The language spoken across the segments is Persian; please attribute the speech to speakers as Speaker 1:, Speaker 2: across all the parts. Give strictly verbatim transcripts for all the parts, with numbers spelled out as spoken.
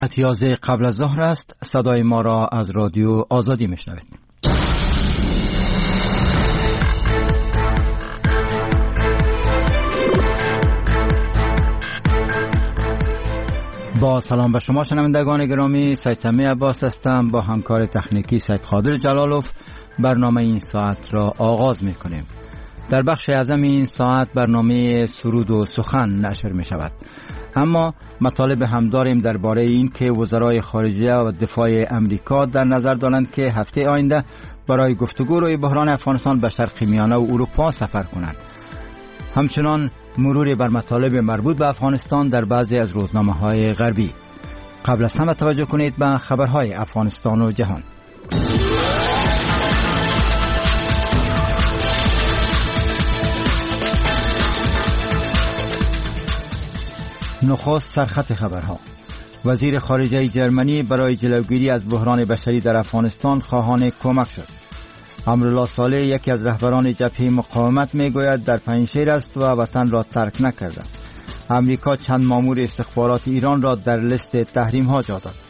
Speaker 1: یازده قبل از ظهر است. صدای ما را از رادیو آزادی میشنوید. با سلام به شما شنوندگان گرامی، سید سمی عباس هستم. با همکار تکنیکی سید خادر جلالوف برنامه این ساعت را آغاز می کنیم. در بخش اعظم این ساعت برنامه سرود و سخن نشر می شود، اما مطالب هم داریم درباره این که وزرای خارجه و دفاع امریکا در نظر دارند که هفته آینده برای گفتگو روی بحران افغانستان به شرق میانه و اروپا سفر کنند. همچنان مروری بر مطالب مربوط به افغانستان در بعضی از روزنامه‌های غربی. قبل از همه توجه کنید به خبرهای افغانستان و جهان. نخست سرخط خبرها. وزیر خارجه جرمنی برای جلوگیری از بحران بشری در افغانستان خواهان کمک شد. امرالله صالح، یکی از رهبران جبهه مقاومت، میگوید در پنجشیر است و وطن را ترک نکرده. امریکا چند مامور استخبارات ایران را در لیست تحریم ها جا داد.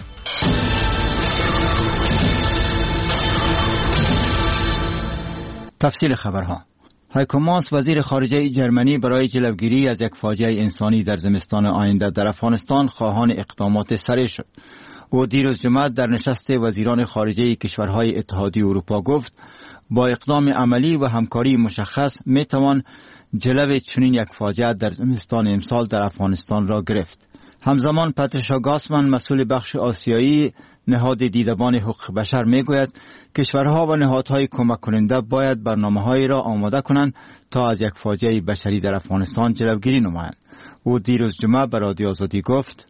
Speaker 1: تفصیل خبرها. هایکو ماس، وزیر خارجه جرمنی برای جلوگیری از یک فاجعه انسانی در زمستان آینده در افغانستان خواهان اقدامات سریع شد. او دیروز جمعه در نشست وزیران خارجه کشورهای اتحادیه اروپا گفت با اقدام عملی و همکاری مشخص می توان جلو چنین یک فاجعه در زمستان امسال در افغانستان را گرفت. همزمان پاتریشا گاسمن، مسئول بخش آسیایی نهاد دیدبان حقوق بشر، می گوید کشورها و نهادهای کمک کننده باید برنامه‌هایی را آماده کنند تا از یک فاجعه بشری در افغانستان جلوگیری نمایند. او دیروز جمعه به رادیو آزادی گفت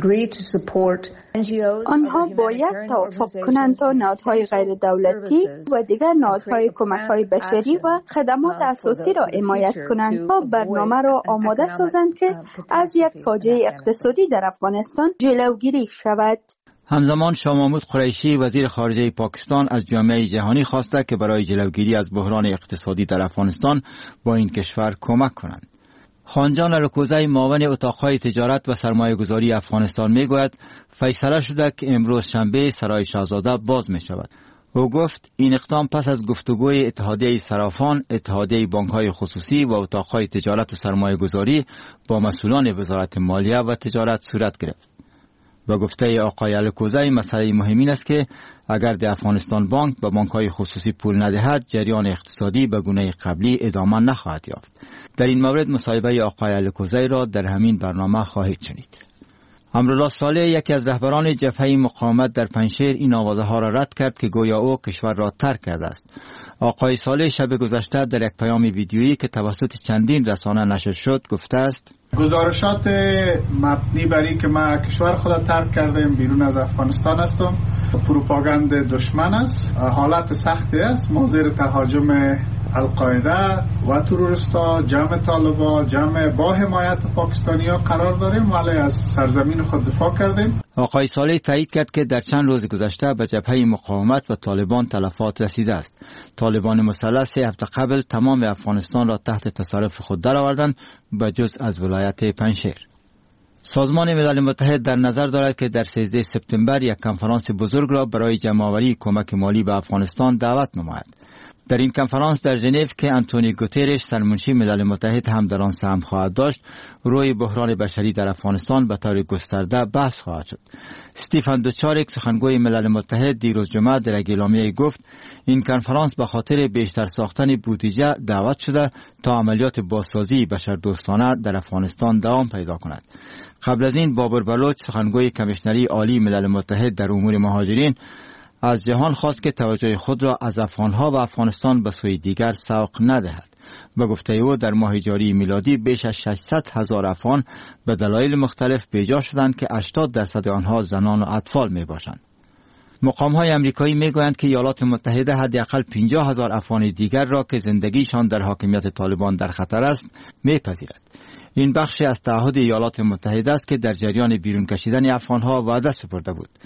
Speaker 2: آنها باید توافق کنند تا نهادهای غیر دولتی و دیگر نهادهای کمک‌های بشری و خدمات اساسی را حمایت کنند تا برنامه را آماده سازند که از یک فاجعه اقتصادی در افغانستان جلوگیری شود.
Speaker 1: همزمان شاه محمود قریشی، وزیر خارجه پاکستان، از جامعه جهانی خواسته که برای جلوگیری از بحران اقتصادی در افغانستان با این کشور کمک کنند. خانجان الکوزی، معاون اتاقهای تجارت و سرمایه گذاری افغانستان، می گوید فیصله شده که امروز شنبه سرای شاهزاده باز می شود. او گفت این اقدام پس از گفتگوی اتحادیه صرافان، اتحادیه بانک‌های خصوصی و اتاقهای تجارت و سرمایه گذاری با مسئولان وزارت مالیه و تجارت صورت گرفت. با گفته آقای الکوزی، مسئله مهم این است که اگر در افغانستان بانک به بانک‌های خصوصی پول ندهد، جریان اقتصادی به گونه قبلی ادامه نخواهد یافت. در این مورد مصاحبه آقای الکوزی را در همین برنامه خواهید شنید. امرالله صالح، یکی از رهبران جبهه مقاومت در پنجشیر، این آوازه ها را رد کرد که گویا او کشور را ترک کرده است. آقای صالح شب گذشته در یک پیام ویدیویی که توسط چندین رسانه نشر شد گفته است
Speaker 3: گزارشات مبنی بر این که ما کشور خود ترک کردیم، بیرون از افغانستان هستم، پروپاگاند دشمن است، حالت سختی است، ما زیر تهاجم القاعده و تروریستا، جمع طالبان، جمع با حمایت پاکستانی ها قرار داریم، ولی از سرزمین خود دفاع کردیم.
Speaker 1: آقای صالح تایید کرد که در چند روز گذشته به جبهه مقاومت و طالبان تلفات رسیده است. طالبان مسلح سه هفته قبل تمام افغانستان را تحت تصرف خود درآوردند به جز از ولایت پنجشیر. سازمان ملل متحد در نظر دارد که در سیزده سپتامبر یک کنفرانس بزرگ را برای جمع‌آوری کمک مالی به افغانستان دعوت نماید. در این کنفرانس در ژنو که آنتونیو گوترش، سرمنشی ملل متحد، هم در آن سهم خواهد داشت، روی بحران بشری در افغانستان به طور گسترده بحث خواهد شد. استیفن دوچاریک، سخنگوی ملل متحد، دیروز جمعه در اعلامیه گفت این کنفرانس به خاطر بیشتر ساختن بودجه دعوت شده تا عملیات بازسازی بشردوستانه در افغانستان دوام پیدا کند. قبل از این بابر بلوچ، سخنگوی کمیشنری عالی ملل متحد در امور مهاجرین، از جهان خواست که توجه خود را از افغانها و افغانستان به سوی دیگر سوق ندهد. به گفته او در ماه جاری میلادی بیش از ششصد هزار افغان به دلایل مختلف بیجا شدند که هشتاد درصد آنها زنان و اطفال می باشند. مقام‌های آمریکایی میگویند که ایالات متحده حداقل پنجاه هزار افغان دیگر را که زندگیشان در حاکمیت طالبان در خطر است میپذیرد. این بخشی از تعهد ایالات متحده است که در جریان بیرون کشیدن افغانها وعده سپرده بود.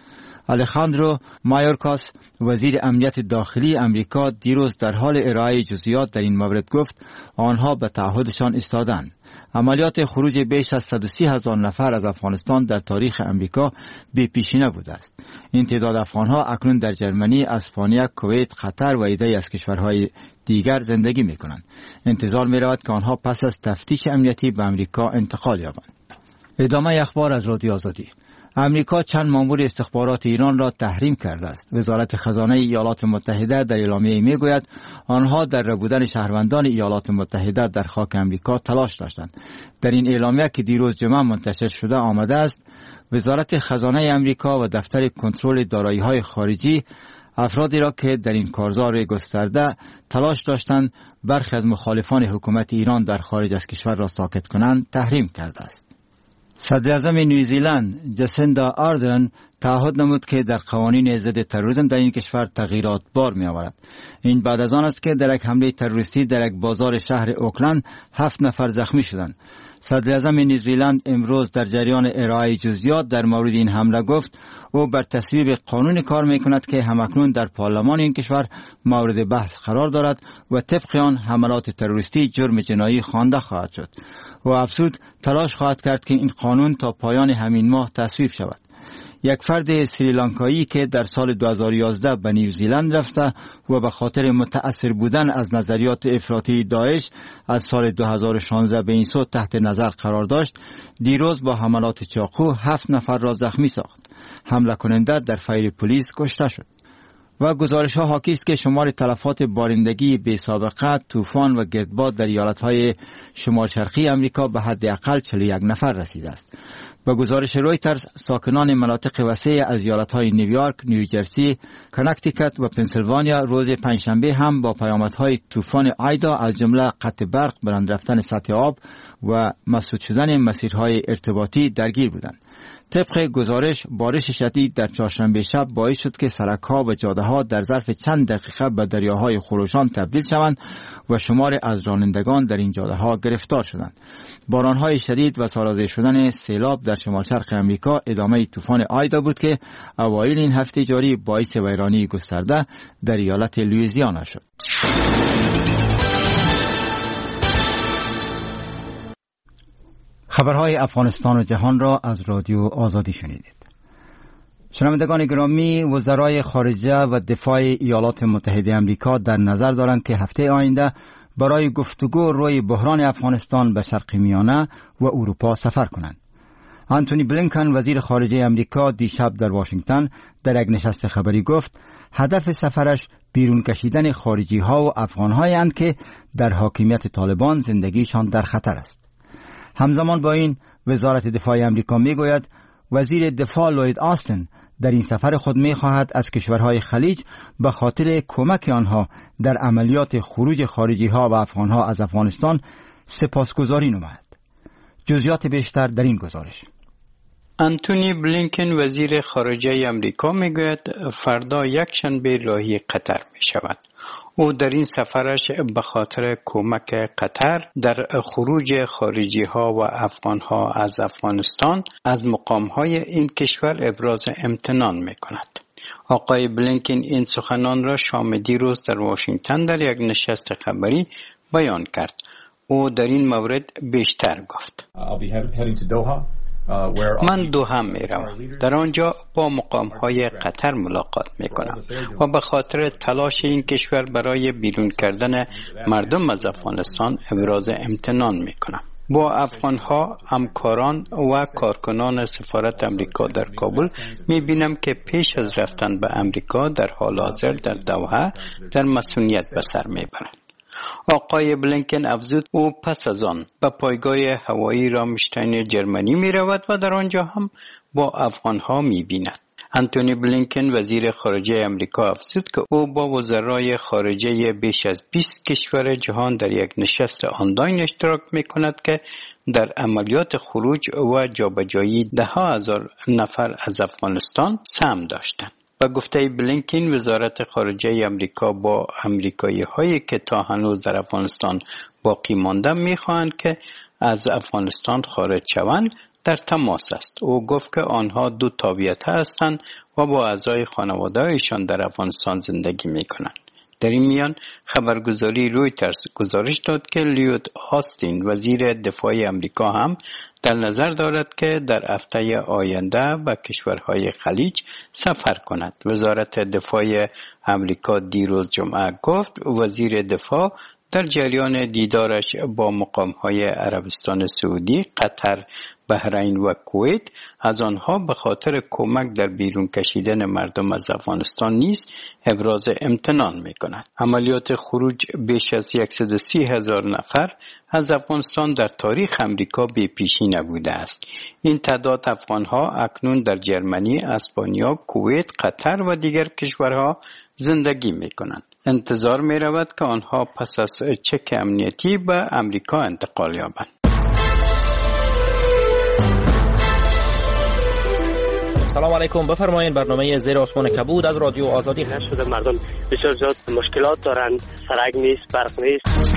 Speaker 1: الخاندرو مایورکاس وزیر امنیت داخلی امریکا دیروز در حال ارائه جزئیات در این مورد گفت آنها به تعهدشان ایستادند. عملیات خروج بیش از صد و سی هزار نفر از افغانستان در تاریخ امریکا بی پیشینه بوده است. این تعداد افغانها اکنون در جرمنی، اسپانیا، کویت، قطر و عده‌ای از کشورهای دیگر زندگی می‌کنند. انتظار می‌رود که آنها پس از تفتیش امنیتی به امریکا انتقال یابند. ادامه اخبار از رادیو آزادی. امریکا چند مامور استخبارات ایران را تحریم کرده است. وزارت خزانه ایالات متحده در اعلامیه میگوید آنها در ربودن شهروندان ایالات متحده در خاک امریکا تلاش داشتند. در این اعلامیه که دیروز جمعه منتشر شده آمده است وزارت خزانه امریکا و دفتر کنترل دارایی‌های خارجی افرادی را که در این کارزار گسترده تلاش داشتند برخی از مخالفان حکومت ایران در خارج از کشور را ساکت کنند تحریم کرده است. صدر اعظم نیوزیلند جسیندا آردرن تعهد نمود که در قوانین ضد تروریسم در این کشور تغییرات بار می آورد. این بعد از آن است که در یک حمله تروریستی در یک بازار شهر اوکلند هفت نفر زخمی شدند. صدر اعظم نیوزیلند امروز در جریان ارائه جزئیات در مورد این حمله گفت او بر تصویب قانونی کار می کند که همکنون در پارلمان این کشور مورد بحث قرار دارد و طبق آن حملات تروریستی جرم جنایی خوانده خواهد شد. و افزود تلاش خواهد کرد که این قانون تا پایان همین ماه تصویب شود. یک فرد سریلانکایی که در سال دو هزار و یازده به نیوزیلند رفته و به خاطر متأثر بودن از نظریات افراطی داعش از سال دو هزار و شانزده به این سو تحت نظر قرار داشت، دیروز با حملات چاقو هفت نفر را زخمی ساخت. حمله کننده در فیر پلیس کشته شد. و گزارش ها حاکی است که شمار تلفات بارندگی بی سابقه، طوفان و گردباد در ایالت‌های شمال شرقی امریکا به حداقل چهل و یک نفر رسیده است. با گزارش رویترز ساکنان مناطق وسیع از ایالت‌های نیویورک، نیوجرسی، کنکتیکت و پنسیلوانیا روز پنجشنبه هم با پیامدهای طوفان آیدا از جمله قطع برق، بلند رفتن سطح آب و مسدود شدن مسیرهای ارتباطی درگیر بودند. طبق گزارش بارش شدید در چهارشنبه شب باعث شد که سرک‌ها و جاده‌ها در ظرف چند دقیقه به دریاهای خروشان تبدیل شوند و شمار از رانندگان در این جاده‌ها گرفتار شدند. باران‌های شدید و سرازیر شدن سیلاب در شمال شرق امریکا ادامه طوفان آیدا بود که اوایل این هفته جاری باعث ویرانی گسترده در ایالت لوئیزیانا شد. خبرهای افغانستان و جهان را از رادیو آزادی شنیدید. شنوندگان گرامی، وزرای خارجه و دفاع ایالات متحده آمریکا در نظر دارند که هفته آینده برای گفتگو روی بحران افغانستان به شرق میانه و اروپا سفر کنند. آنتونی بلینکن وزیر خارجه آمریکا دیشب در واشنگتن در یک نشست خبری گفت هدف سفرش بیرون کشیدن خارجی ها و افغان هایند که در حاکمیت طالبان زندگیشان در خطر است. همزمان با این وزارت دفاع آمریکا میگوید وزیر دفاع لوید آستن در این سفر خود میخواهد از کشورهای خلیج به خاطر کمک آنها در عملیات خروج خارجی ها و افغان ها از افغانستان سپاسگزاری نماید. جزئیات بیشتر در این گزارش.
Speaker 4: آنتونی بلینکن وزیر خارجه آمریکا میگوید فردا یک شنبه راهی قطر می شود. او در این سفرش به خاطر کمک قطر در خروج خارجی ها و افغان ها از افغانستان از مقام های این کشور ابراز امتنان می کند. آقای بلینکن این سخنان را شام دیروز در واشنگتن در یک نشست خبری بیان کرد. او در این مورد بیشتر گفت. من دوحه می روم. در آنجا با مقام های قطر ملاقات می کنم و به خاطر تلاش این کشور برای بیرون کردن مردم از افغانستان ابراز امتنان می کنم. با افغان ها، همکاران و کارکنان سفارت امریکا در کابل می بینم که پیش از رفتن به امریکا در حال حاضر در دوحه در مسئولیت به سر می برند. آقای بلینکن افزود او پس از آن به پایگاه هوایی رامشتاین جرمنی می رود و در آنجا هم با افغان ها می بیند. آنتونی بلینکن وزیر خارجه امریکا افزود که او با وزرای خارجه بیش از بیست کشور جهان در یک نشست آنلاین اشتراک می کند که در عملیات خروج و جابجایی ده ها هزار نفر از افغانستان سهم داشتند. با گفته بلینکن وزارت خارجه امریکا با امریکایی هایی که تا هنوز در افغانستان باقی مانده می خواهند که از افغانستان خارج شوند در تماس است. او گفت که آنها دو تابعیت هستند و با اعضای خانواده‌ایشان در افغانستان زندگی می‌کنند. در این میان خبرگزاری رویترز گزارش داد که لیود آستین وزیر دفاع امریکا هم در نظر دارد که در هفته آینده به کشورهای خلیج سفر کند. وزارت دفاع امریکا دیروز جمعه گفت وزیر دفاع در جریان دیدارش با مقام‌های عربستان سعودی، قطر، بحرین و کویت از آنها به خاطر کمک در بیرون کشیدن مردم از افغانستان نیز ابراز امتنان می‌کند. عملیات خروج بیش از صد و سی هزار نفر از افغانستان در تاریخ امریکا بی پیشی نبوده است. این تعداد افغان‌ها اکنون در جرمنی، اسپانیا، کویت، قطر و دیگر کشورها زندگی می‌کنند. انتظار می‌رود که آنها پس از چک امنیتی به امریکا انتقال یابند.
Speaker 5: سلام علیکم، بفرمایید. برنامه زیر آسمان کبود از رادیو آزادی خدمت شده.
Speaker 6: مردم بسیار زیاد مشکلات دارند، سرک نیست، برق نیست.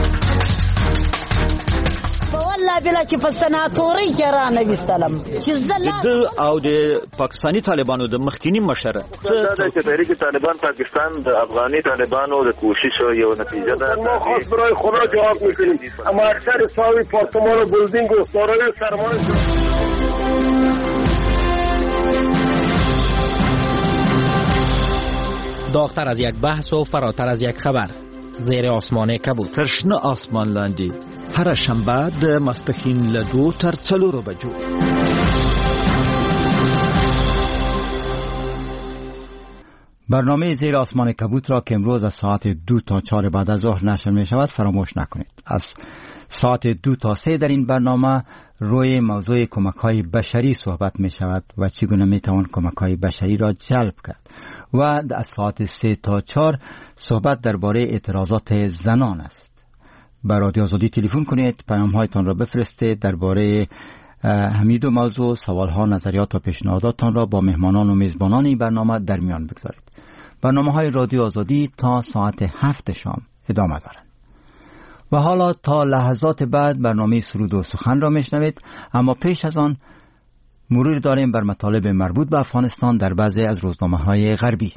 Speaker 7: والله بلا چې په سناتوري کې را نوستلم چې زله
Speaker 5: د او د پاکستاني طالبانو د مخکینی مشر
Speaker 8: دا چې تحریک طالبان پاکستان د افغاني طالبانو د کوشش یو نتیجه ده.
Speaker 9: ما خاص برای خدا جواب میکنیم، اما اکثر ساوی پارتمان و بلدینگ و سارای سرمان
Speaker 5: داغتر از یک بحث و فراتر از یک خبر. زیر آسمان کبود.
Speaker 10: ترشنه آسمان لاندی هر شنبه د ماسپښین له دو تر څلورو بجو.
Speaker 1: برنامه زیر آسمان کبود را که امروز از ساعت دو تا چهار بعد از ظهر نشر می شود فراموش نکنید. از ساعت دو تا سه در این برنامه روی موضوع کمک های بشری صحبت می شود و چگونه می توان کمک های بشری را جلب کرد و از ساعت سه تا چهار صحبت درباره اعتراضات زنان است. به رادیو آزادی تلفن کنید، پیام هایتان را بفرستید، درباره همین دو موضوع سوال ها، نظریات و پیشنهاداتان را با مهمانان و میزبانان این برنامه در میان بگذارید. برنامه های رادیو آزادی تا ساعت هفت شام ادامه دارند. و حالا تا لحظات بعد برنامه سرود و سخن را میشنوید، اما پیش از آن مرور داریم بر مطالب مربوط به افغانستان در بعضی از روزنامه‌های غربی.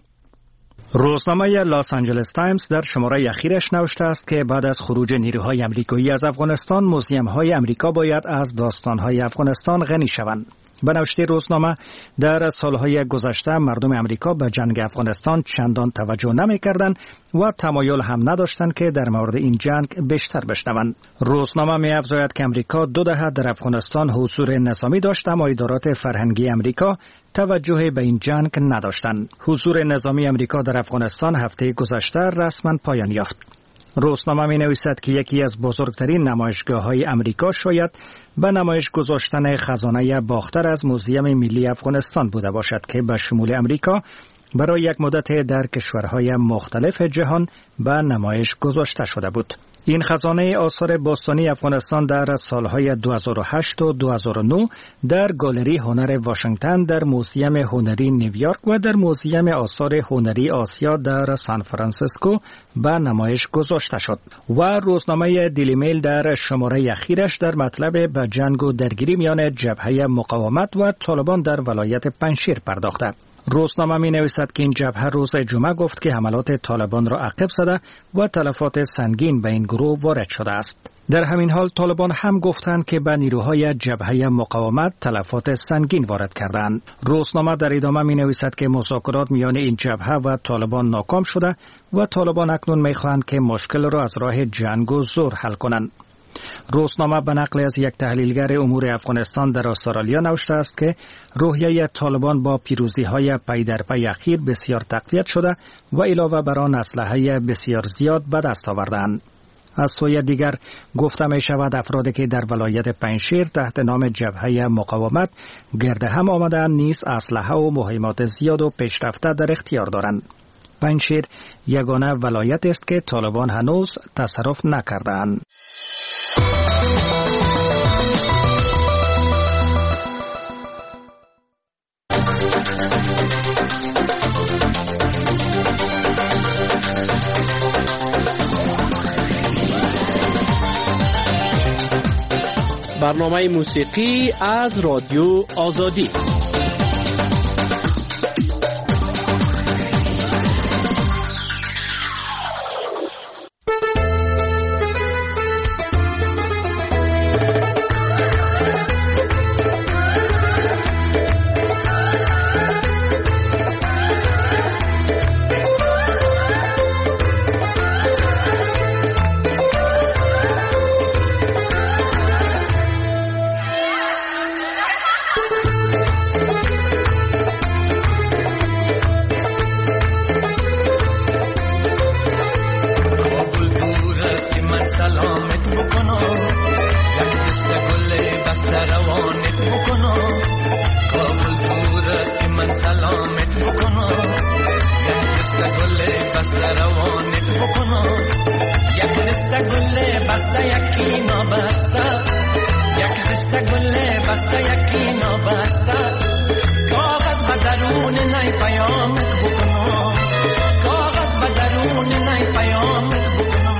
Speaker 11: روزنامه لاس آنجلس تایمز در شماره اخیرش نوشته است که بعد از خروج نیروهای امریکایی از افغانستان، موزیم‌های امریکا باید از داستان‌های افغانستان غنی شوند. به نوشته روزنامه، در سالهای گذشته مردم امریکا به جنگ افغانستان چندان توجه نمی‌کردند و تمایل هم نداشتند که در مورد این جنگ بیشتر بشنوند. روزنامه می‌افزاید که امریکا دو دهه در افغانستان حضور نظامی داشت، اما ادارات فرهنگی امریکا توجه به این جنگ نداشتند. حضور نظامی امریکا در افغانستان هفته گذشته رسما پایان یافت. روزنامه می نویسد که یکی از بزرگترین نمایشگاه های امریکا شاید به نمایش گذاشتن خزانه باختر از موزیم ملی افغانستان بوده باشد که به شمول امریکا برای یک مدت در کشورهای مختلف جهان به نمایش گذاشته شده بود. این خزانه آثار باستانی افغانستان در سالهای دو هزار و هشت و دو هزار و نه در گالری هنر واشنگتن، در موزیم هنری نیویورک و در موزیم آثار هنری آسیا در سان فرانسیسکو به نمایش گذاشته شد. و روزنامه دیلی میل در شماره اخیرش در مطلب به جنگ و درگیری میان جبهه مقاومت و طالبان در ولایت پنجشیر پرداخته. روزنامه می نویسد که این جبهه روز جمعه گفت که حملات طالبان را عقب زده و تلفات سنگین به این گروه وارد شده است. در همین حال طالبان هم گفتند که به نیروهای جبهه مقاومت تلفات سنگین وارد کردند. روزنامه در ادامه می نویسد که مذاکرات میان این جبهه و طالبان ناکام شده و طالبان اکنون می خواهند که مشکل را از راه جنگ و زور حل کنند. روزنامه به نقل از یک تحلیلگر امور افغانستان در استرالیا نوشته است که روحیه طالبان با پیروزی‌های پی در پی اخیر بسیار تقویت شده و علاوه بر آن اسلحه بسیار زیاد به دست آوردند. از سوی دیگر گفته می شود افرادی که در ولایت پنجشیر تحت نام جبهه مقاومت گرد هم آمدند نیز اسلحه و مهمات زیاد و پیشرفته در اختیار دارند. پنجشیر یگانه ولایت است که طالبان هنوز تصرف نکردند.
Speaker 12: برنامه موسیقی از رادیو آزادی. سلامت بکنم، یک دست گل بسته روانت بکنم، یک دست گل بسته یکی نابسته، یک دست گل بسته یکی نابسته، کاغذ به درون نی پیامت بکنم، کاغذ به درون نی پیامت بکنم.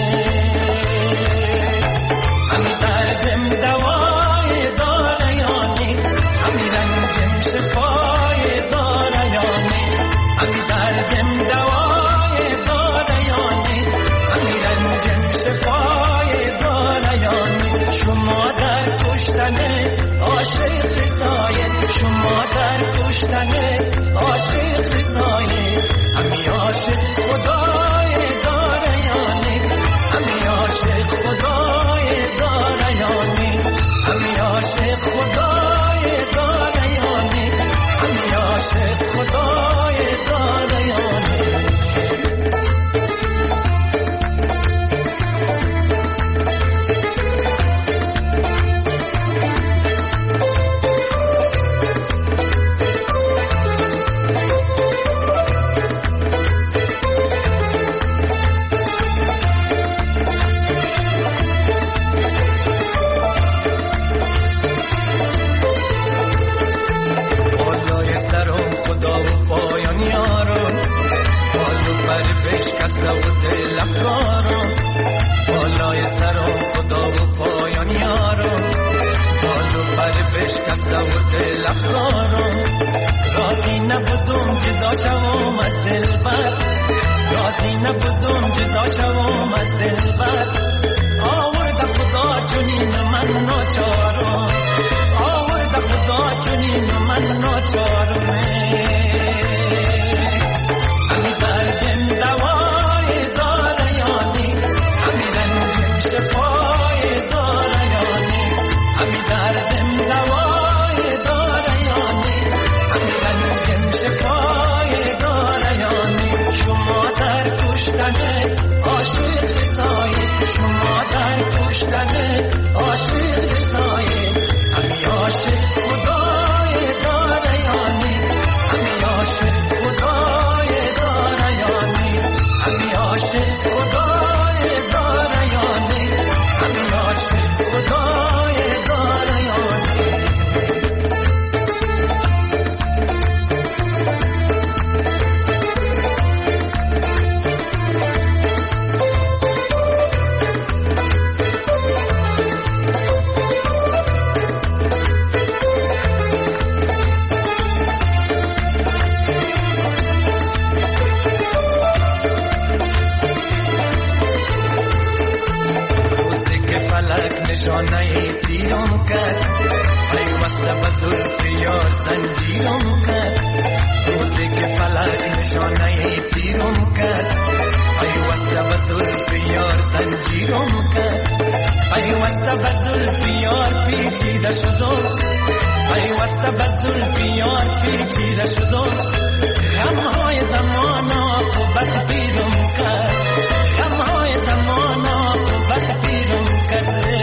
Speaker 12: همی دردم دوای داره یانی، همی رنجم شفای داره یانی، همی دردم دوای داره یانی، همی رنجم شفای داره یانی. شما در کشتن عاشق رضایت، شما در کشتن عاشق رضایت، همی عاشق خدای داره یانی، همی عاشق خدای داره یانی، همی عاشق خدای داره یانی، همی عاشق خدای داره یانی. بشکسته و دل افکارم، بالای سرم خدا و پایان یارم، بال و پر بشکسته و دل افکارم. راضی نبودم جدا شوم از دلبر، راضی نبودم جدا شوم از دلبر. آورد خدا چنین من ناچارم، آورد خدا چنین من ناچارم. همی دردم دوای داره یانی، همی رنجم شفای داره یانی، همی دردم دوای داره یانی، همی رنجم شفای داره یانی. شما در کشتن عاشق رضایت، شما در کشتن عاشق رضایت، همی عاشق خدای داره یانی، همی عاشق خدای داره یانی، همی عاشق خدای داره یانی، همی عاشق خدای داره یانی. نشانه تیرم کرد، پیوسته به زلف یار زنجیرم کرد. روزی که فلک نشانه تیرم کرد، پیوسته به زلف یار زنجیرم کرد. پیوسته به زلف یار پیچیده شدم، پیوسته به زلف یار پیچیده شدم. غمهای زمان عاقبت پیرم کرد، غمهای زمان عاقبت پیرم کرد.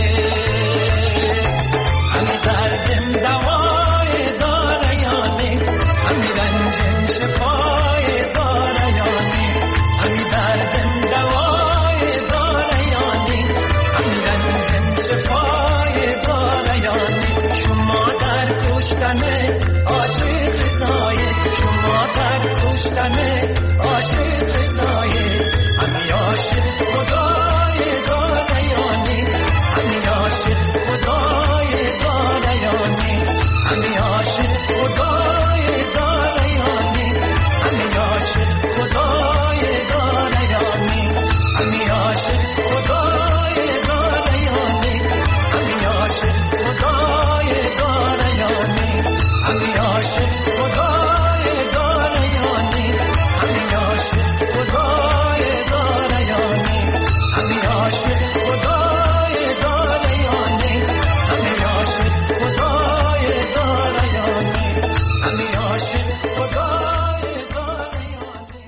Speaker 12: همی دردم دوای داره یانی، همی رنجم شفای داره یانی، همی دردم دوای داره یانی، همی رنجم شفای داره یانی. شما در کشتن عاشق رضایت، شما در کشتن عاشق رضایت، همی عاشق خدای داره یانی، همی عاشق خدای داره یانی، همی عاشق خدای داره یانی، همی عاشق خدای داره یانی، همی عاشق خدای داره یانی، همی عاشق خدای داره یانی، همی عاشق خدای داره یانی، همی عاشق خدای داره یانی، همی عاشق خدای داره یانی، همی عاشق خدای داره یانی، همی عاشق خدای داره یانی.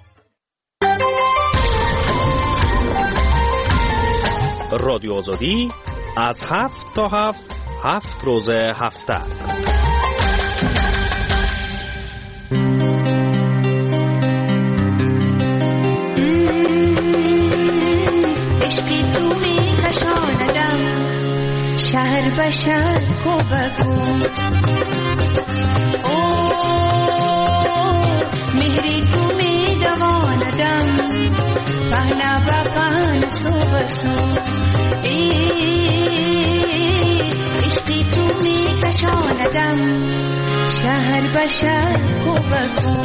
Speaker 5: رادیو آزادی از هفت تا هفت، هفت روز هفته.
Speaker 13: شهر به شهر کو بگو او مهری تو می دواندم پهنا با پهن سو بسو ای عشقی تو می کشاندم شهر به شهر کو بگو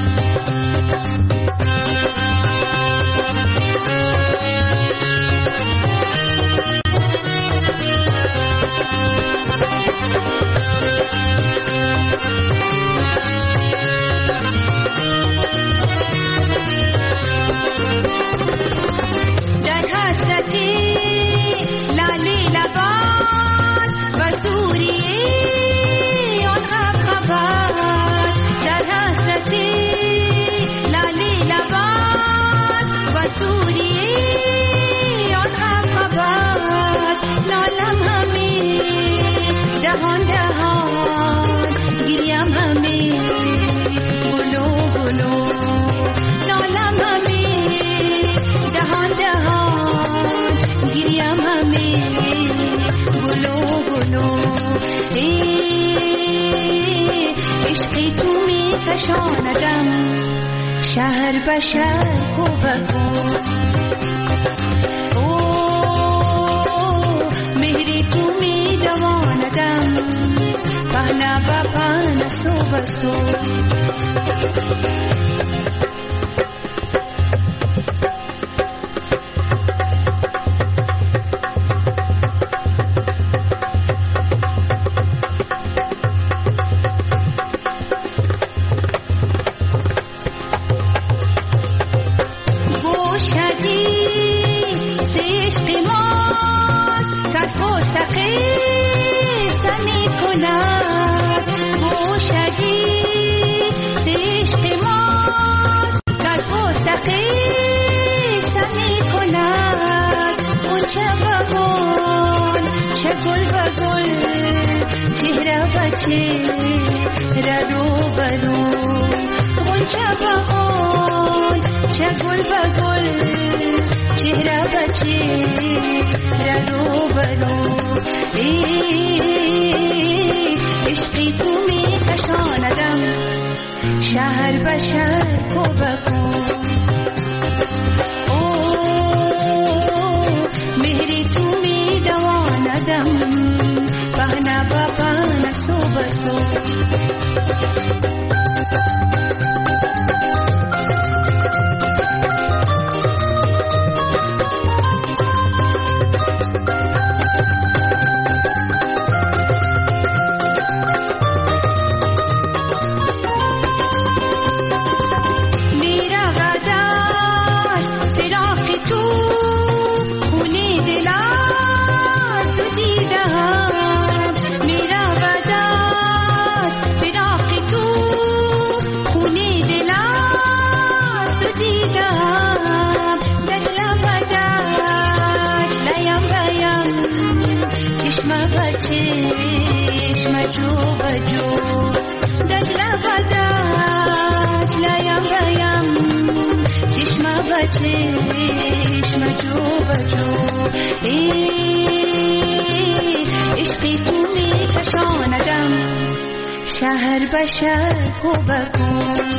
Speaker 13: شهر به شهر کو بگو او مهری تو می دواندم پهنا با پهن سو بسو شهر به شهر کو بگو او مهری تو می دواندم پهنا با پهن سو بسو شهر به شهر کو بگو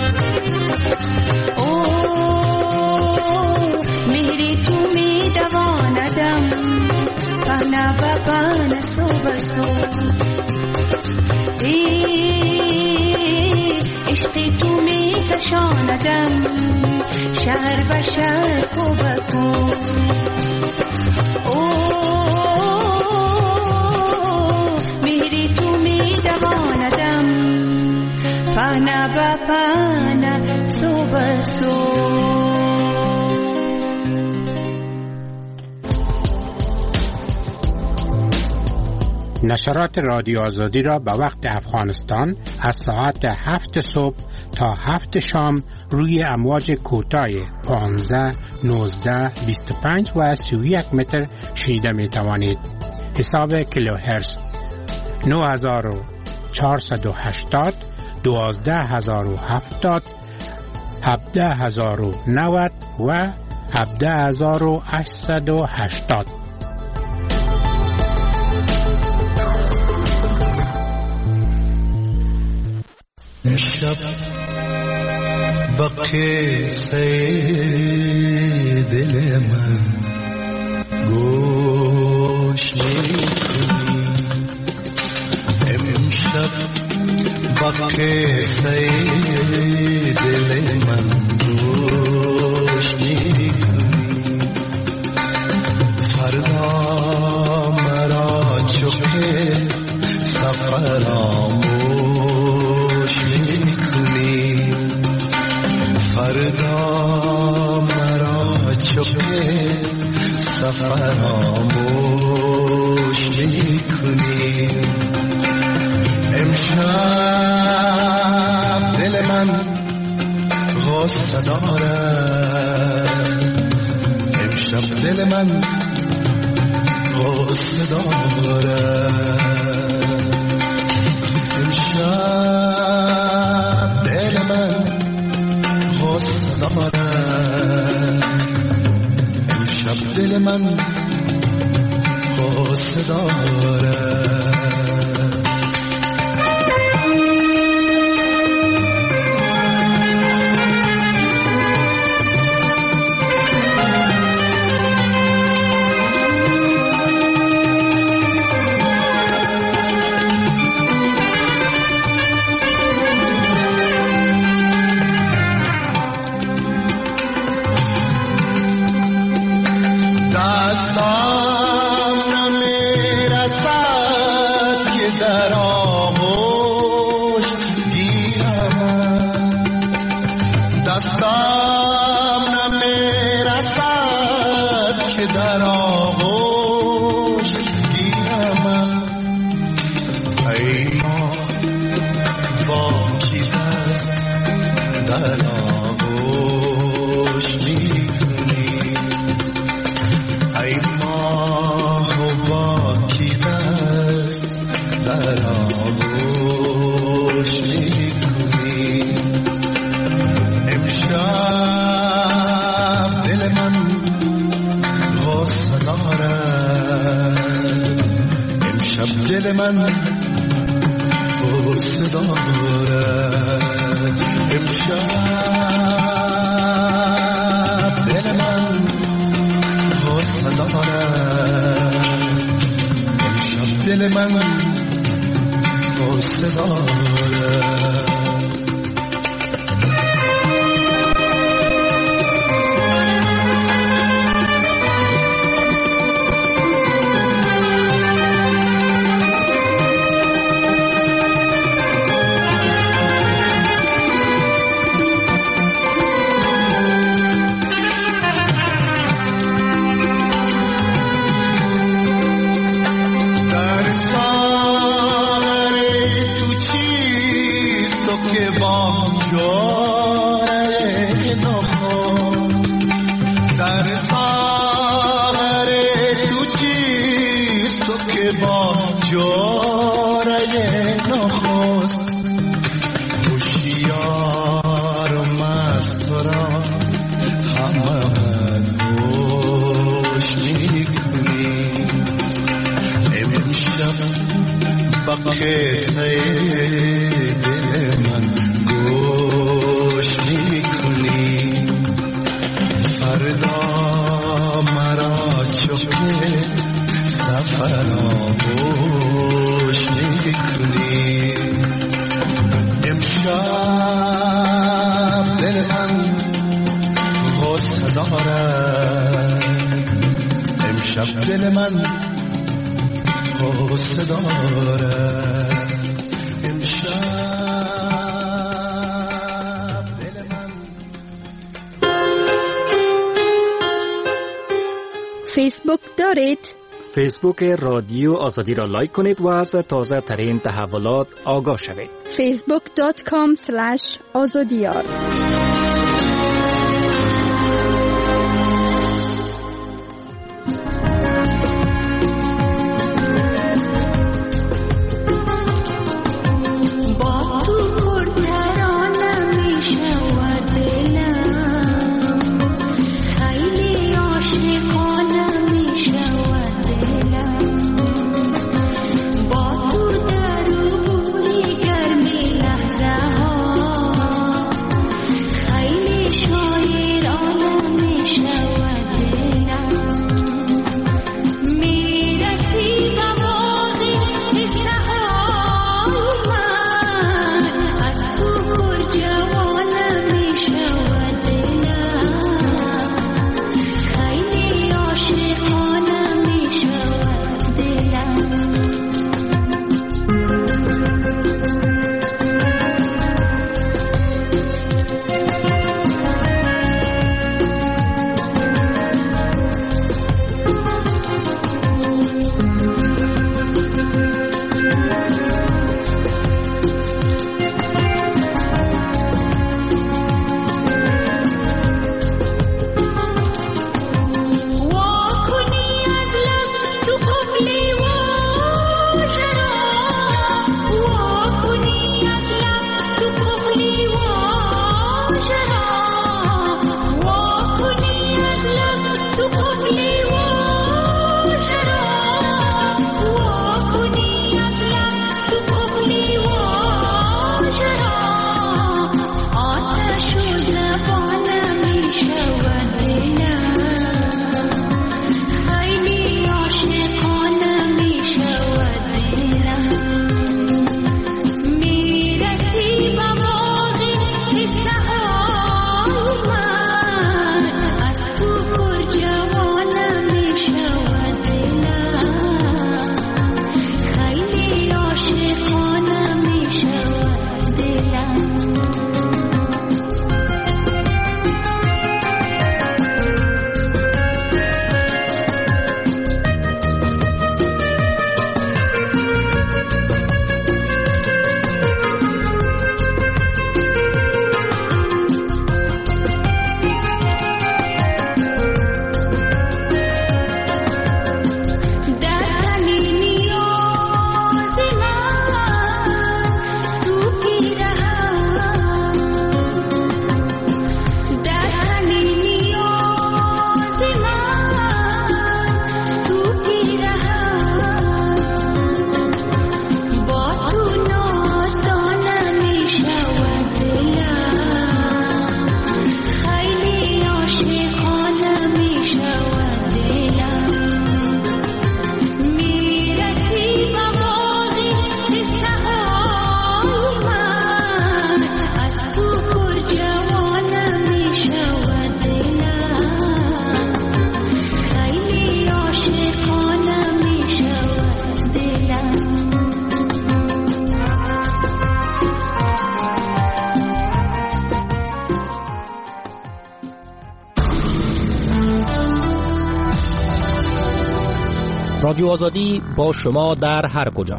Speaker 13: او مهری تو می دواندم پهنا با پهن سو بسو ای عشقی تو می کشاندم شهر به شهر کو بگو او مهری تو می دواندم پهنا با پهن سو بسو
Speaker 14: نشرات رادیو آزادی را به وقت افغانستان از ساعت هفت صبح تا هفت شام روی امواج کوتاه پانزده، نوزده، بیست و پنج و سی و یک متر شنیده می توانید. حساب کیلوهرتز نه هزار و چهارصد و هشتاد، دوازده هزار و هفتاد، هفده هزار و نود و هفده هزار و هشتصد و هشتاد.
Speaker 12: امشب با قصه دل من گوش میکنی، امشب با قصه دل من گوش میکنی، فردا مرا چوکه سفر آموش میکنی، فردا مرا چوکه سفر آموش میکنی، امشب دل من غصه دارد، امشب دل من غصه دارد، امشب دل من غصه دارد، امشب دل من غصه دارد. دل من غصه دارد، امشب دل من غصه دارد، امشب دل من غصه دارد.
Speaker 2: فیسبوک دارید؟
Speaker 11: فیسبوک رادیو آزادی را لایک کنید و از تازه ترین تحولات آگاه شوید.
Speaker 2: فیسبوک دات کام اسلش آزادیار.
Speaker 13: با تو در و بوری گرمی لحظه ها
Speaker 5: رادیو آزادی با شما در هر کجا.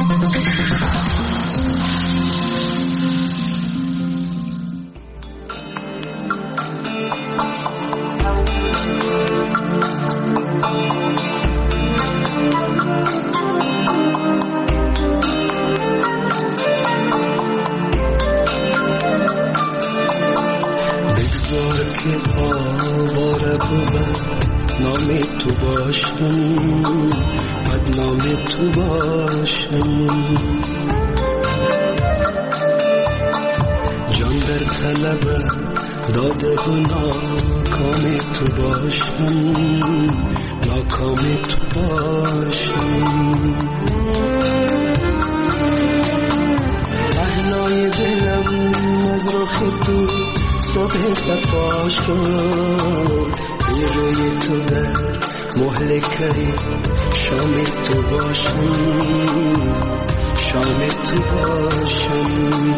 Speaker 12: نام تو باشم، بدنام تو باشم، جان در طلب داده و ناکام تو باشم، ناکام تو باشم. پهنای دلم از رخ تو صبح صفا شد، روی تو در مهلکه شام تو باشم، شام تو باشم.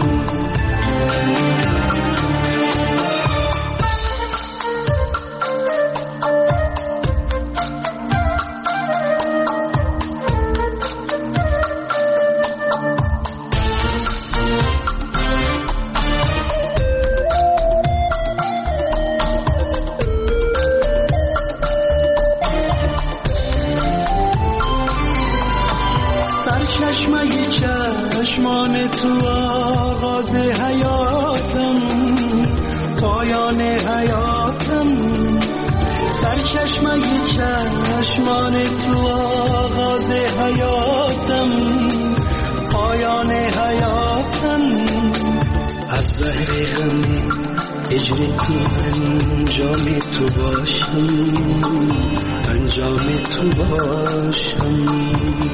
Speaker 12: چشمان تو آغاز حیاتم، پایان حیاتم، سرچشمه چشمان تو آغاز حیاتم، پایان حیاتم. از زهر غمی اجر تو انجام تو باشم، انجام تو باشم.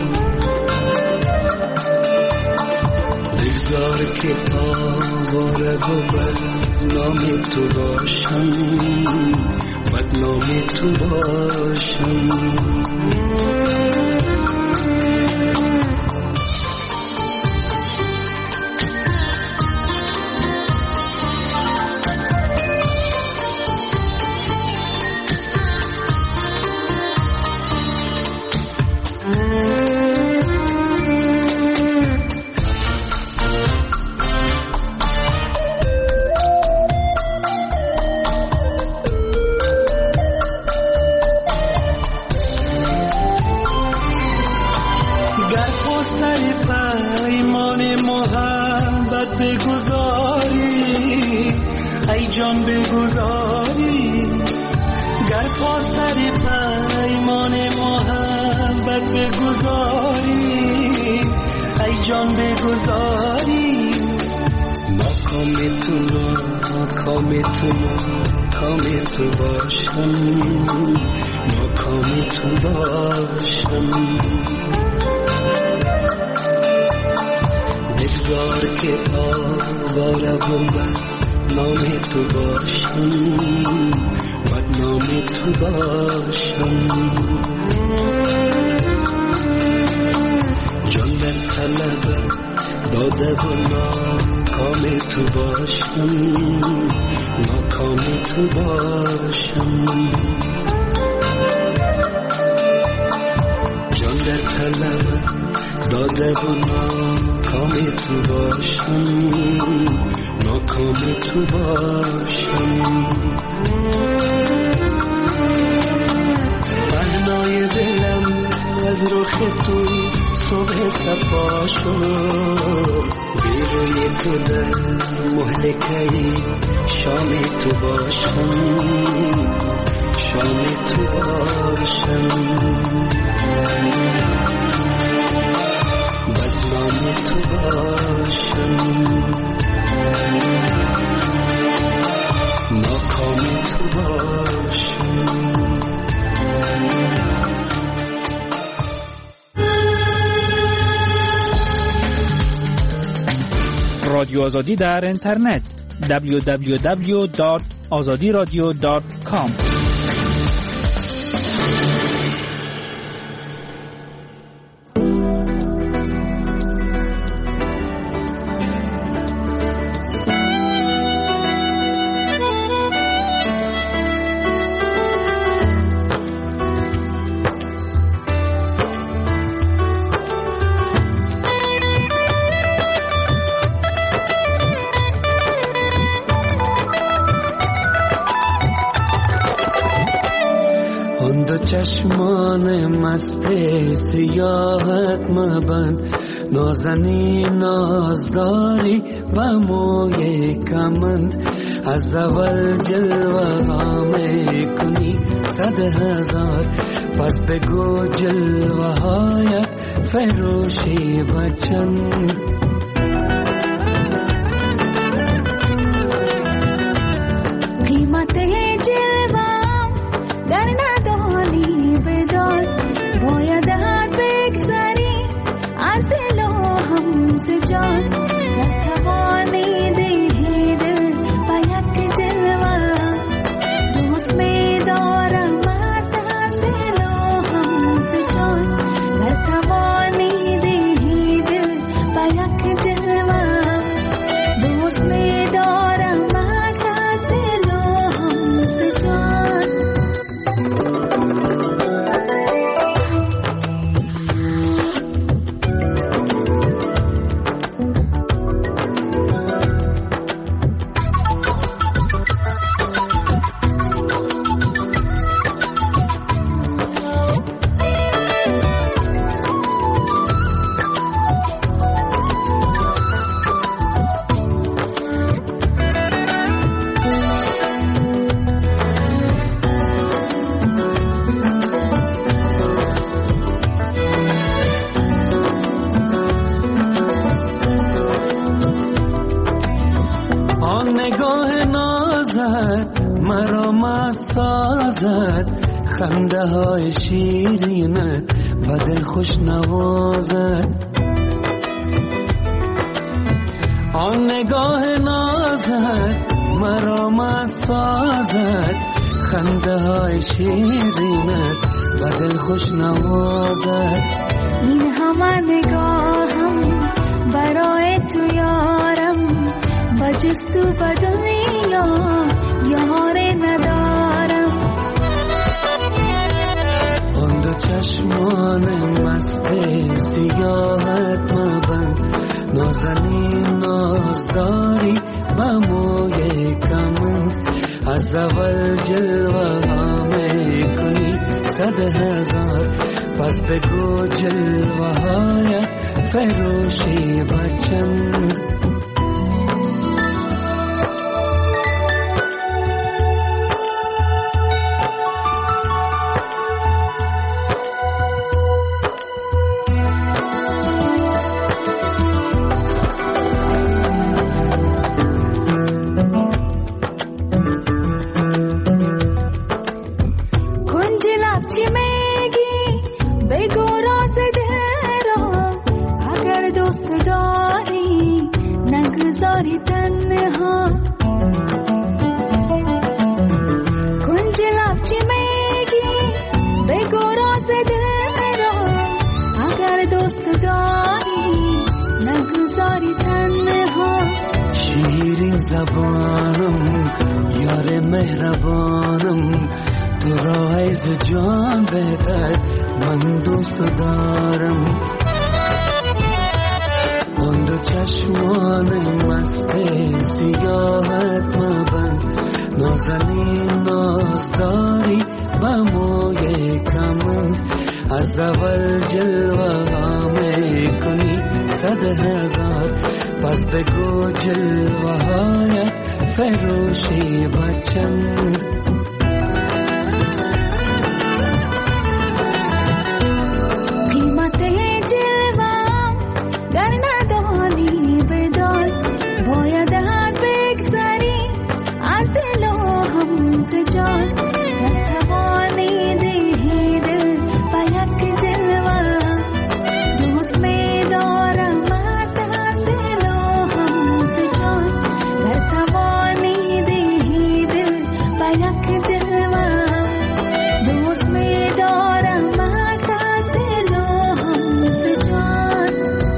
Speaker 12: بگذار که آواره و بدنام تو باشم، بدنام تو باشم. بگذار که آواره و بدنام تو باشم، بدنام تو باشم. جان در طلب داده و ناکام تو باشم، ناکام تو باشم. جان در طلب داده و ناکام تو باشم، ناکام تو باشم. پهنای دلم از رخ تو صبح صفا شد، روی تو در مهلکه شام تو باشم، شام تو باشم. بدنام تو باشم، ناکام تو باشم.
Speaker 11: رادیو آزادی در اینترنت دبلیو دبلیو دبلیو دات آزادی رادیو دات کام.
Speaker 15: دو چشمان مست سیاحت مبند نازنی نازداری و موی کمند از اول جلوه ها می کنی صد هزار پس بگو جلوه هایت فروشی بچند
Speaker 13: قیمت جلوه در ندانی بدار باید حد بگذری از دل و هم زجان در توانی دهی دل باید جلوه دوست می دارم مرد از دل و هم زجان در توانی دهی دل باید جلوه دوست می دارم مرد از دل و هم زجان خنده های شیرینه و دل خوش نوازد آن نگاه نازد مرا مست سازد خنده های شیرینه و دل خوش نوازد این همه نگاهم برای تو یارم با جز تو به دنیا یار ندارم
Speaker 15: آن دو چشمان مست سیاحت مبند نازنین نازداری و موی کمند از اول جلوه ها می کنی صد هزار پس بگو جلوه هایت فروشی بچند شیرین زبانم یار مهربانم تو را از جان بهتر من دوست دارم آن دو چشمان مست سیاحت مبند نازنین نازداری و موی کمند از اول جلوه ها می کنی صد هزار پس بگو جلوه هایت فروشی بچند
Speaker 13: قیمت جلوه در ندانی بدار باید حد بگذری از دل و هم زجان در توانی دهی دل باید که جلوه دوست می دارم مرد از دل و هم زجان در توانی دهی دل باید که جلوه دوست می دارم مرد از دل و هم زجان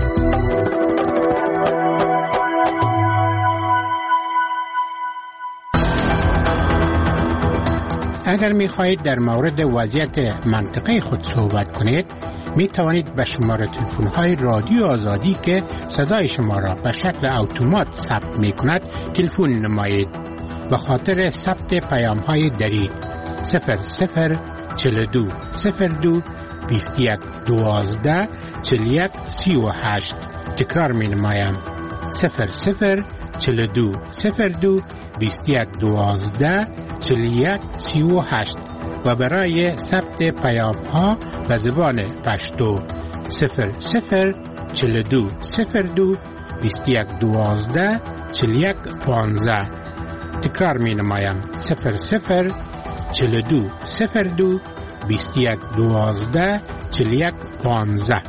Speaker 14: اگر می خواهید در مورد وضعیت منطقه خود صحبت کنید می توانید به شماره تلفن های رادیو آزادی که صدای شما را به شکل اتومات ثبت می کند تلفن نمایید. به خاطر ثبت پیام های دری صفر صفر چهل و دو صفر دو بیست و یک دوازده چهل و یک سی و هشت. تکرار می نمایم صفر صفر چهل و دو صفر دو بیست و یک دوازده چهل و یک سی و هشت و برای ثبت پیام ها به زبان پشتو صفر صفر چهل و دو صفر دو بیست و یک دوازده چهل و یک پانزده. تکرار می نمایم صفر صفر چهل و دو صفر دو بیست و یک دوازده چهل و یک پانزده.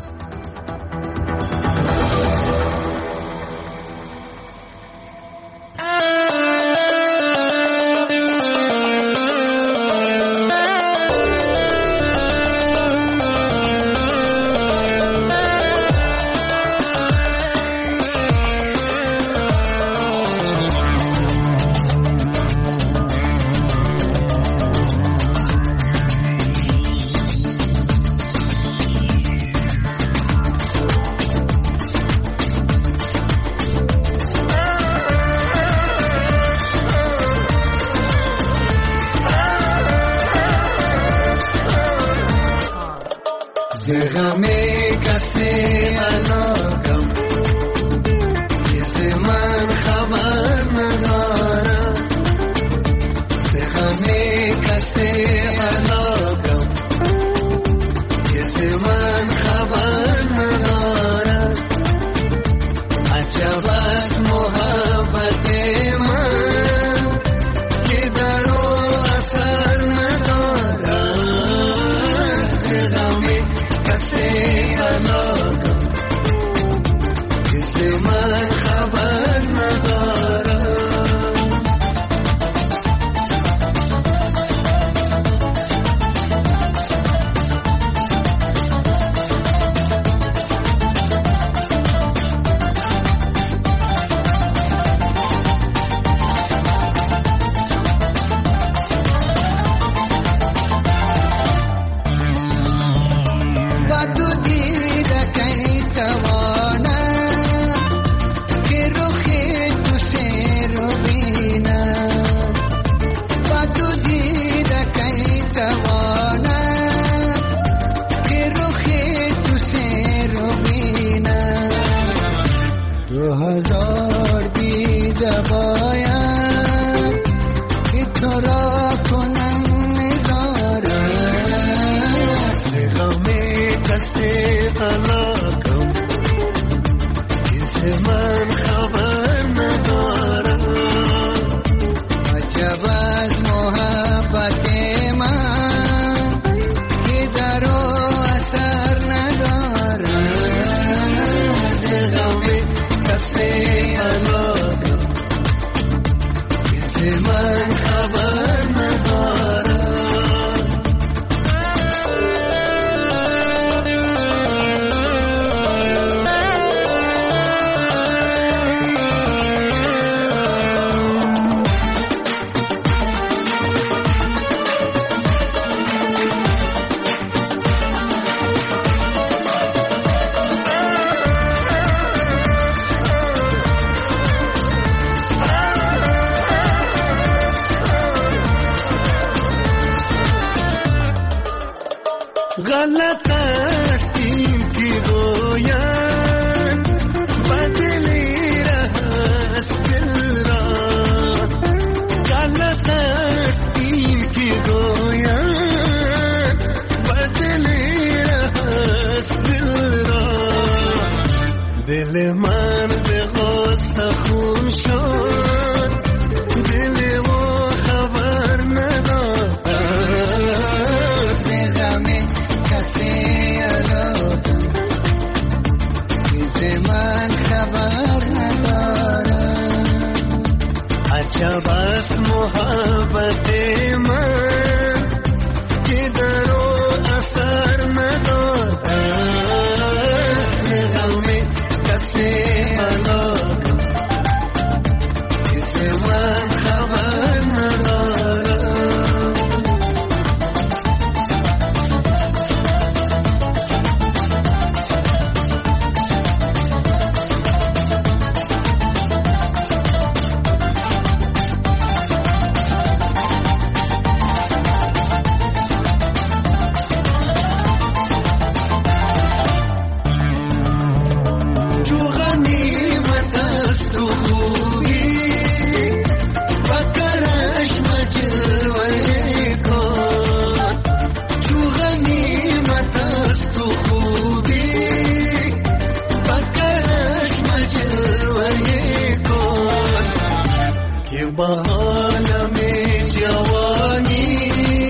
Speaker 15: عالم جوانی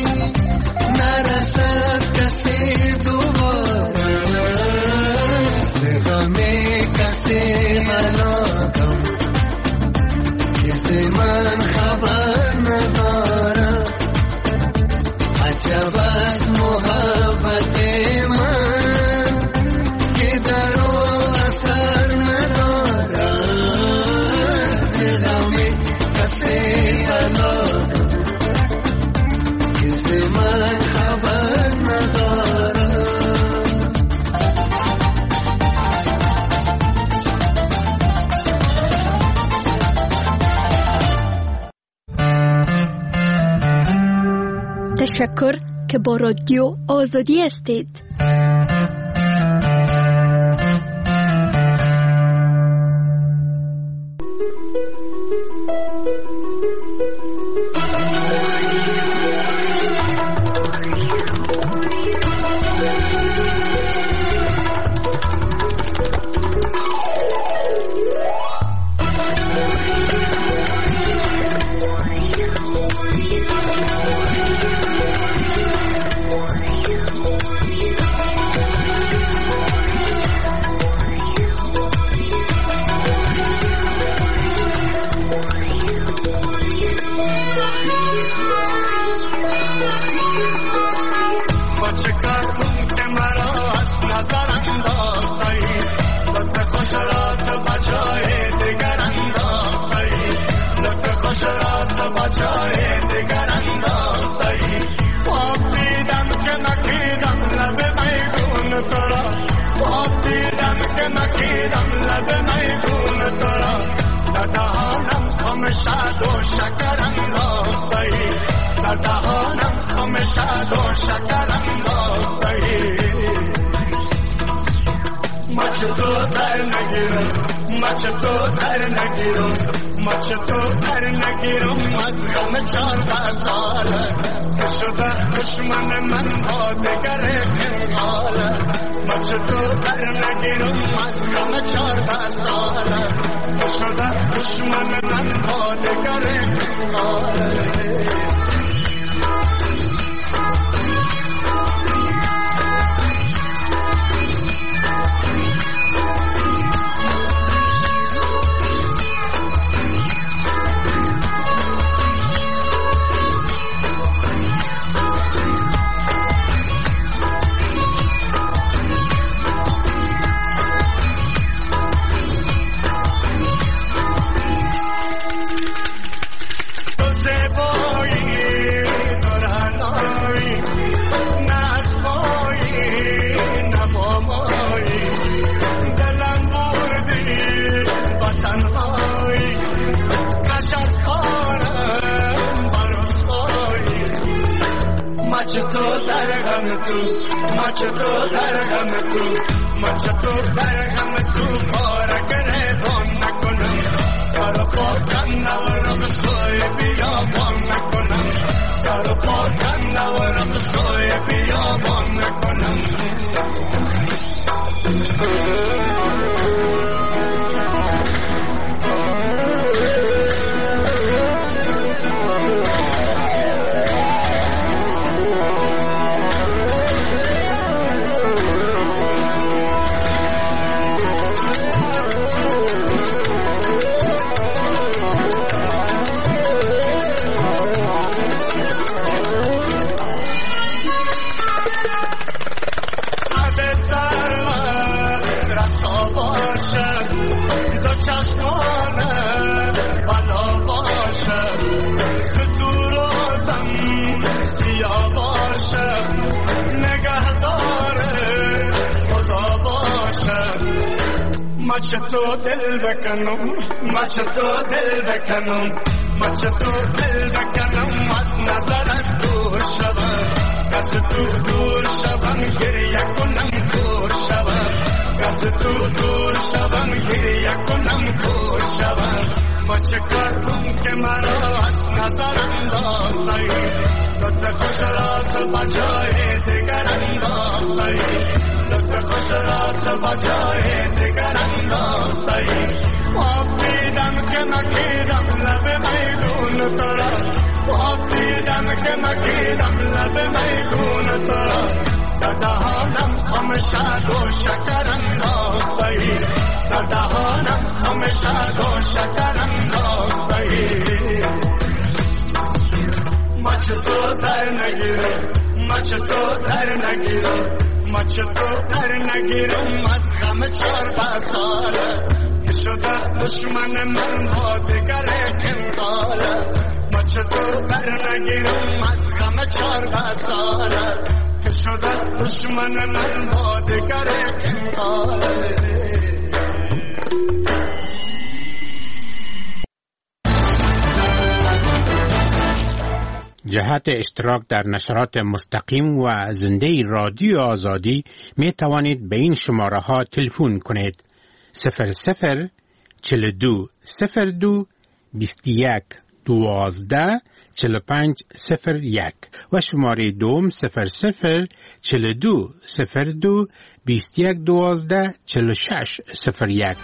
Speaker 15: نرسد کسی دوباره ز غم کسی ملاقم کسی من خبر نداره عجب از محبت من که در او اثر نداره ز غم کسی ملاقم کسی من خبر نداره
Speaker 16: تشکر که با رادیو آزادی هستید.
Speaker 17: مچتو دل بکنم مچتو دل بکنم مچتو دل بکنم از نظرت دور شوم از تو دور شوم گریه کنم دور شوم از تو دور شوم گریه کنم دور شوم مچه کردم که مرا از نظر انداختی لطف خوش را تو بجای دیگر انداختی لطف خوش را تو بجای دیگر انداختی آب دیدم که نکیدم لب میدون میگون تو را خواب دیدم که مکیدم لب میگون تو را در دهانم خمشد و شکر انداختی در دهانم خمشد و شکر انداختی مچ تو در نگیره مچ تو در نگیره مچ تو در نگیرم از غم چارده ساله شده دشمن من با دگر کنگاله مچ تو در نگیرم از غم چارده ساله شده دشمن من با دگر کنگاله
Speaker 14: جهت اشتراک در نشرات مستقیم و زنده رادیو آزادی می توانید به این شماره ها تلفن کنید صفر صفر چل دو صفر دو بیست یک دوازده چل پنج صفر یک و شماره دوم صفر صفر چل دو صفر دو بیست یک دوازده چل شش صفر یک.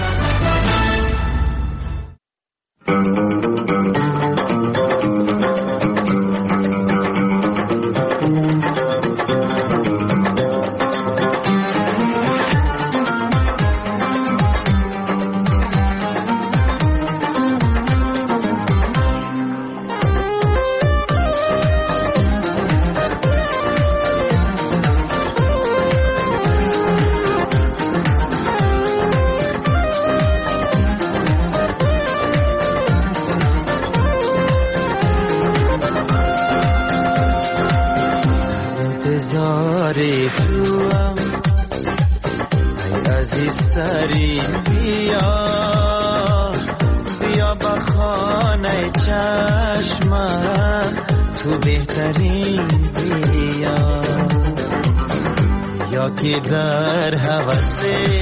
Speaker 15: انتظار توام ای عزیزترین بیا بیا با خانه چشمم تو بهترین بیا یا که در حوث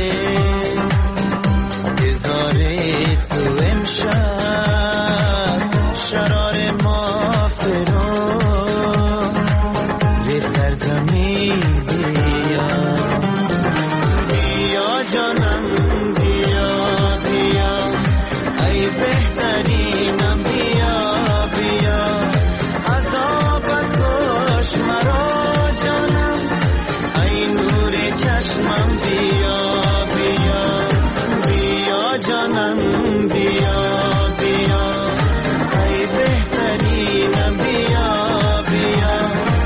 Speaker 15: انتظار تو امشب شرار ما فرو در زمین بیا بیا جانم بیا بیا ای بهترینم بیا بیا عذابت کش مرا جانم ای نور چشمم بیا بیا بیا جانم بیا بیا ای بهترینم بیا بیا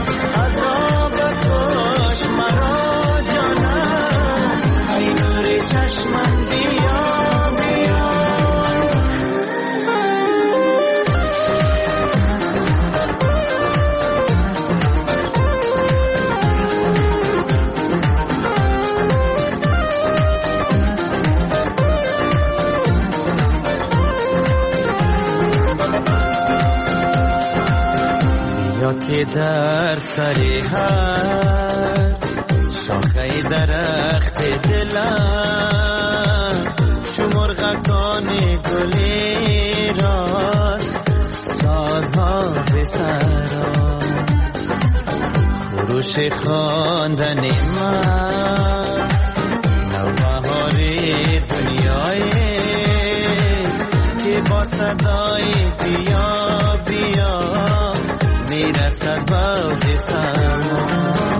Speaker 15: چشمم بیا بیا بیا که در سر هر شاخه درخت دلم مرغکان گلی راست سازها به سرا خروش خواندن من نوبهار دنیای که با صدای بیا بیا میرسد باج سما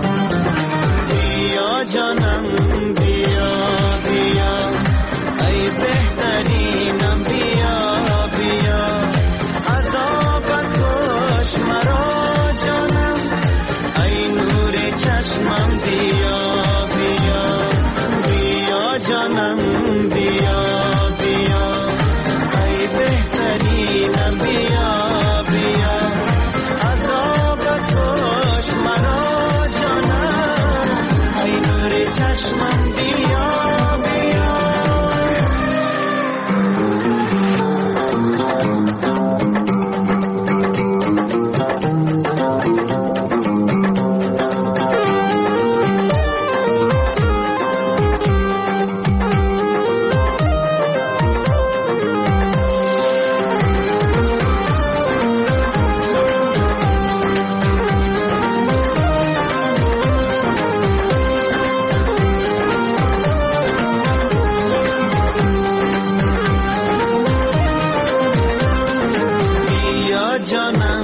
Speaker 15: بیا جانم بیا بیا ای بهترینم بیا بیا عذابت کش مرا جانم ای نور چشمم بیا بیا بیا جانم بیا بیا ای بهترینم بیا بیا عذابت کش جانم